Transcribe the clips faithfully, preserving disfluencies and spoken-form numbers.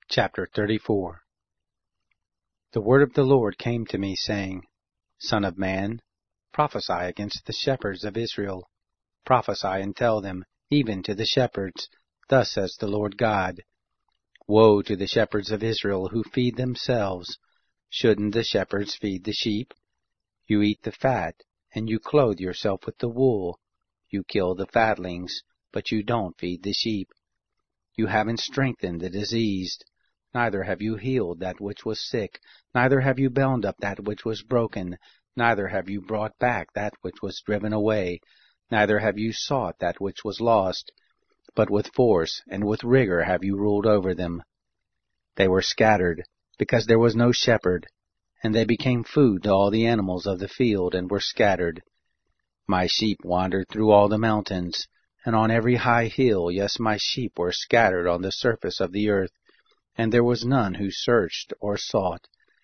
Chapter thirty-four. The word of the Lord came to me, saying, Son of man, prophesy against the shepherds of Israel. Prophesy and tell them, even to the shepherds, Thus says the Lord God, Woe to the shepherds of Israel who feed themselves. Shouldn't the shepherds feed the sheep? You eat the fat, and you clothe yourself with the wool. You kill the fatlings, but you don't feed the sheep. You haven't strengthened the diseased, neither have you healed that which was sick, neither have you bound up that which was broken, neither have you brought back that which was driven away, neither have you sought that which was lost, but with force and with rigor have you ruled over them. They were scattered, because there was no shepherd, and they became food to all the animals of the field, and were scattered. My sheep wandered through all the mountains, and on every high hill, yes, my sheep were scattered on the surface of the earth, and there was none who searched or sought.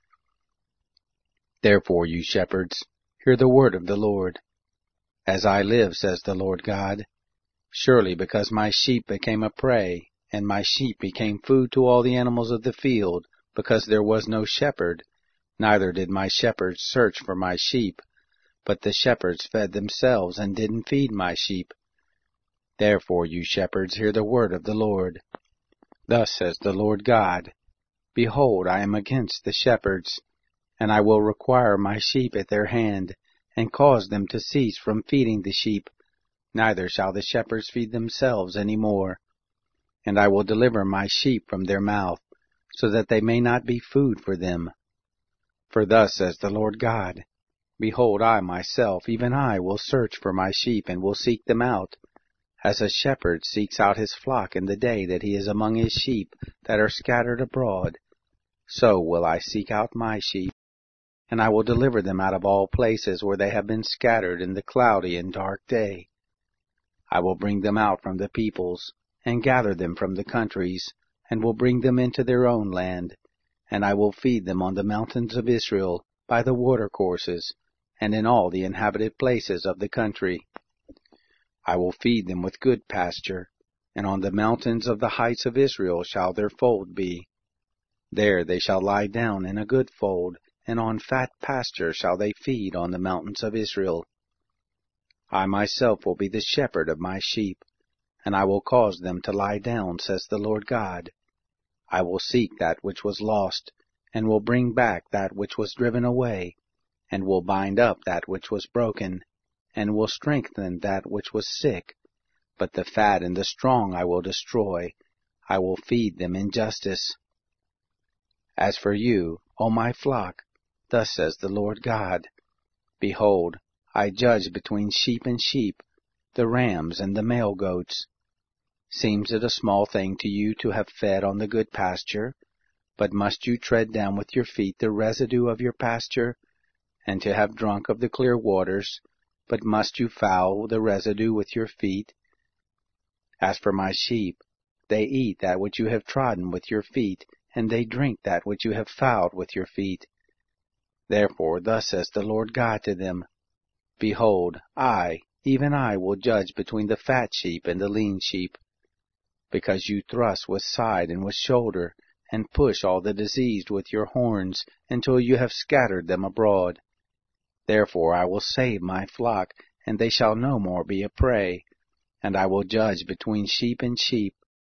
Therefore, you shepherds, hear the word of the Lord. As I live, says the Lord God, surely because my sheep became a prey, and my sheep became food to all the animals of the field, because there was no shepherd, neither did my shepherds search for my sheep, but the shepherds fed themselves and didn't feed my sheep. Therefore, you shepherds, hear the word of the Lord. Thus says the Lord God, Behold, I am against the shepherds, and I will require my sheep at their hand, and cause them to cease from feeding the sheep, neither shall the shepherds feed themselves any more. And I will deliver my sheep from their mouth, so that they may not be food for them. For thus says the Lord God, Behold, I myself, even I, will search for my sheep, and will seek them out, as a shepherd seeks out his flock in the day that he is among his sheep that are scattered abroad. So will I seek out my sheep, and I will deliver them out of all places where they have been scattered in the cloudy and dark day. I will bring them out from the peoples, and gather them from the countries, and will bring them into their own land, and I will feed them on the mountains of Israel, by the watercourses, and in all the inhabited places of the country. I will feed them with good pasture, and on the mountains of the heights of Israel shall their fold be. There they shall lie down in a good fold, and on fat pasture shall they feed on the mountains of Israel. I myself will be the shepherd of my sheep, and I will cause them to lie down, says the Lord God. I will seek that which was lost, and will bring back that which was driven away, and will bind up that which was broken, and will strengthen that which was sick. But the fat and the strong I will destroy. I will feed them in justice. As for you, O my flock, thus says the Lord God, Behold, I judge between sheep and sheep, the rams and the male goats. Seems it a small thing to you to have fed on the good pasture? But must you tread down with your feet the residue of your pasture, and to have drunk of the clear waters? But must you foul the residue with your feet? As for my sheep, they eat that which you have trodden with your feet, and they drink that which you have fouled with your feet. Therefore thus says the Lord God to them, Behold, I, even I, will judge between the fat sheep and the lean sheep. Because you thrust with side and with shoulder, and push all the diseased with your horns, until you have scattered them abroad. Therefore I will save my flock, and they shall no more be a prey, and I will judge between sheep and sheep.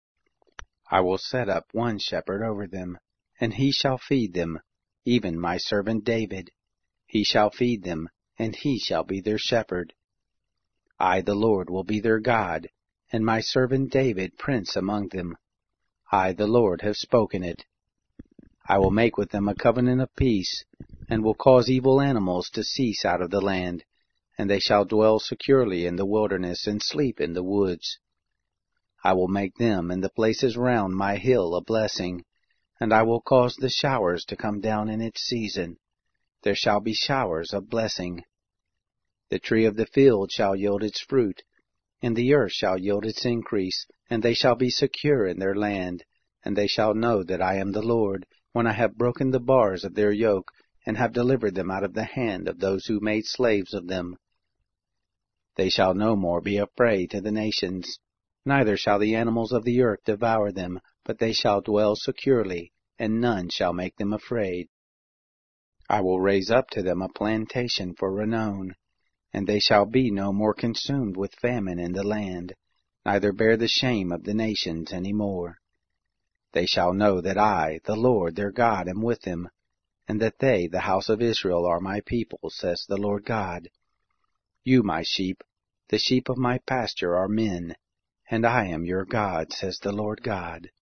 I will set up one shepherd over them, and he shall feed them, even my servant David. He shall feed them, and he shall be their shepherd. I, the Lord, will be their God, and my servant David prince among them. I, the Lord, have spoken it. I will make with them a covenant of peace, and will cause evil animals to cease out of the land, and they shall dwell securely in the wilderness and sleep in the woods. I will make them and the places round my hill a blessing, and I will cause the showers to come down in its season. There shall be showers of blessing. The tree of the field shall yield its fruit, and the earth shall yield its increase, and they shall be secure in their land, and they shall know that I am the Lord, when I have broken the bars of their yoke, and have delivered them out of the hand of those who made slaves of them. They shall no more be a prey to the nations, neither shall the animals of the earth devour them, but they shall dwell securely, and none shall make them afraid. I will raise up to them a plantation for renown, and they shall be no more consumed with famine in the land, neither bear the shame of the nations any more. They shall know that I, the Lord their God, am with them, and that they, the house of Israel, are my people, says the Lord God. You, my sheep, the sheep of my pasture, are men, and I am your God, says the Lord God.